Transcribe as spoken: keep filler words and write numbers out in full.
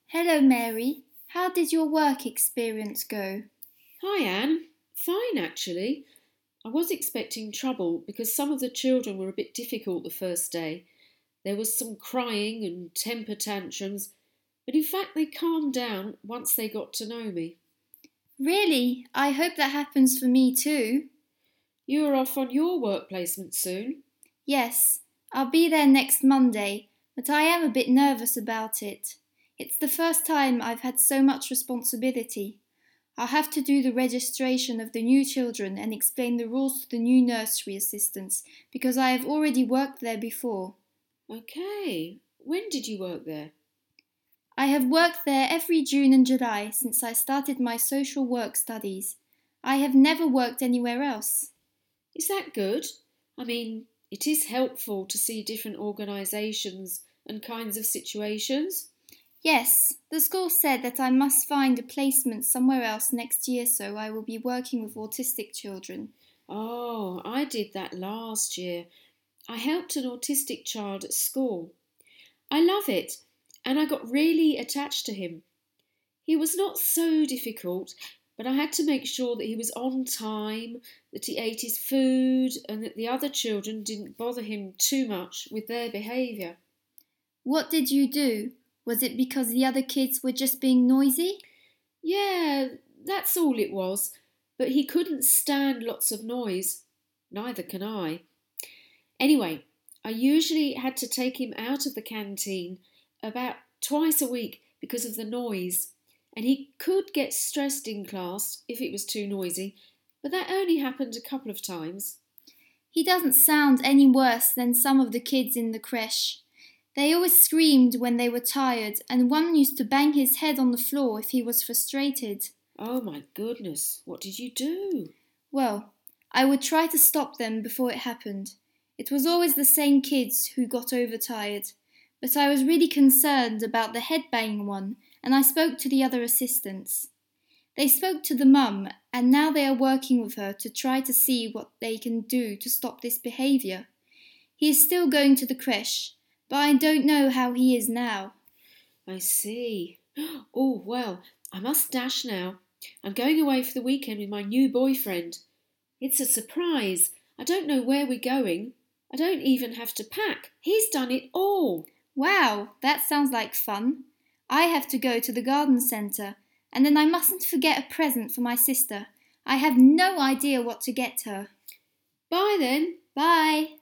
Hello, Mary. How did your work experience go? Hi, Anne. Fine, actually. I was expecting trouble because some of the children were a bit difficult the first day. There was some crying and temper tantrums, but in fact, they calmed down once they got to know me. Really? I hope that happens for me too. You are off on your work placement soon. Yes, I'll be there next Monday, but I am a bit nervous about it. It's the first time I've had so much responsibility. I'll have to do the registration of the new children and explain the rules to the new nursery assistants because I have already worked there before. Okay. When did you work there? I have worked there every June and July since I started my social work studies. I have never worked anywhere else. Is that good? I mean, it is helpful to see different organisations and kinds of situations. Yes, the school said that I must find a placement somewhere else next year, so I will be working with autistic children. Oh, I did that last year. I helped an autistic child at school. I love it, and I got really attached to him. He was not so difficult, but I had to make sure that he was on time, that he ate his food, and that the other children didn't bother him too much with their behaviour. What did you do? Was it because the other kids were just being noisy? Yeah, that's all it was, but he couldn't stand lots of noise. Neither can I. Anyway, I usually had to take him out of the canteen about twice a week because of the noise, and he could get stressed in class if it was too noisy, but that only happened a couple of times. He doesn't sound any worse than some of the kids in the creche. They always screamed when they were tired, and one used to bang his head on the floor if he was frustrated. Oh my goodness, what did you do? Well, I would try to stop them before it happened. It was always the same kids who got overtired, but I was really concerned about the head-banging one, and I spoke to the other assistants. They spoke to the mum, and now they are working with her to try to see what they can do to stop this behaviour. He is still going to the creche, but I don't know how he is now. I see. Oh, well, I must dash now. I'm going away for the weekend with my new boyfriend. It's a surprise. I don't know where we're going. I don't even have to pack. He's done it all. Wow, that sounds like fun. I have to go to the garden centre, and then I mustn't forget a present for my sister. I have no idea what to get her. Bye then. Bye.